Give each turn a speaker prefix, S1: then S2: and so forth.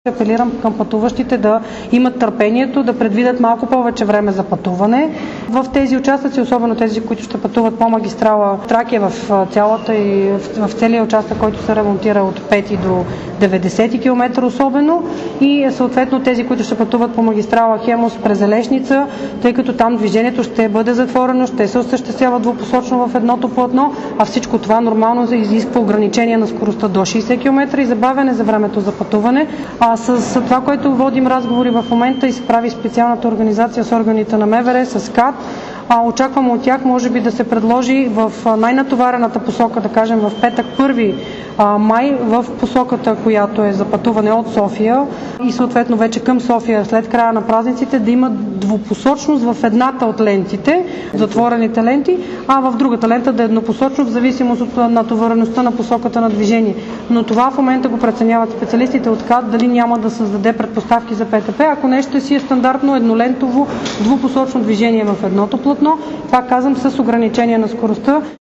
S1: Апелирам към пътуващите да имат търпението, да предвидят малко повече време за пътуване. В тези участъци, особено тези, които ще пътуват по магистрала Тракия в целия участък, който се ремонтира от 5 до 90 км особено, и съответно тези, които ще пътуват по магистрала Хемус през Елешница, тъй като там движението ще бъде затворено, ще се осъществява двупосочно в едното платно, а всичко това нормално изисква ограничение на скоростта до 60 км и забавяне за времето за пътуване. С това, което водим разговори в момента и се прави специалната организация с органите на МВР, с КАТ, очаквам от тях може би да се предложи в най-натоварената посока, да кажем в петък 1 май, в посоката, която е за пътуване от София и съответно вече към София след края на празниците, да има двупосочност в едната от лентите, затворените ленти, а в другата лента да е еднопосочно в зависимост от натовареността на посоката на движение. Но това в момента го преценяват специалистите от КАТ, дали няма да създаде предпоставки за ПТП, ако не ще си е стандартно еднолентово двупосочно движение в едното платно, пак казвам, с ограничение на скоростта.